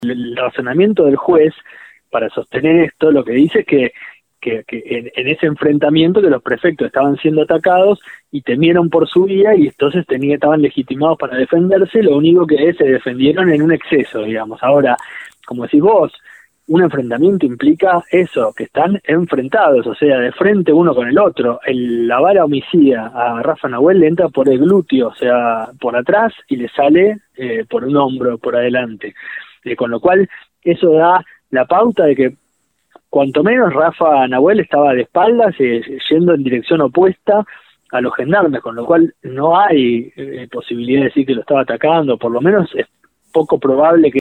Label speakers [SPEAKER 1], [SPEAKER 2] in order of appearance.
[SPEAKER 1] el razonamiento del juez para sostener esto, lo que dice es que en ese enfrentamiento que los prefectos estaban siendo atacados y temieron por su vida y entonces estaban legitimados para defenderse, lo único que se defendieron en un exceso, digamos. Ahora, como decís vos, un enfrentamiento implica eso, que están enfrentados, o sea, de frente uno con el otro. La bala homicida a Rafa Nahuel le entra por el glúteo, o sea, por atrás, y le sale por un hombro, por adelante. Con lo cual, eso da la pauta de que cuanto menos Rafa Nahuel estaba de espaldas, yendo en dirección opuesta a los gendarmes, con lo cual no hay posibilidad de decir que lo estaba atacando, por lo menos es poco probable que